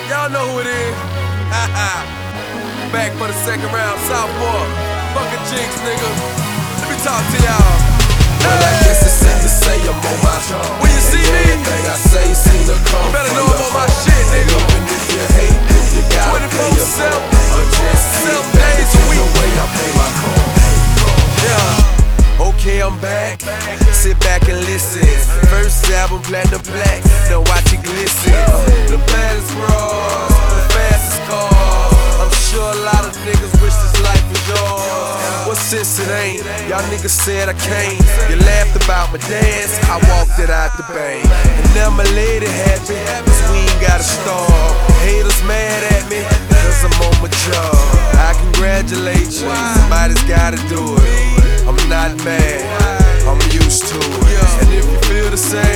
Y'all know who it is. Back for the second round, Southpaw. Fucking Jinx, nigga. Let me talk to y'all. Well, I guess it's safe to say I'm on my charm. When you see me, everything I say seem to come you better from know the I'm on my heart. shit, nigga. Even if you hate, you gotta pay your 24/7, or just 7 sit back days a and week. the way I pay my car. Yeah. Okay, I'm back. Sit back and listen. First album, platinum black. Now watch it glisten. The baddest bras, the fastest cars. I'm sure a lot of niggas wish this life was yours. What sense it ain't? Y'all niggas said I can't. You laughed about my dance, I walked it out the bank. And now my lady happy, cause we ain't gotta starve. Haters mad at me, cause I'm on my job. I congratulate you, somebody's gotta do it. I'm not mad, I'm used to it. And if you feel the same,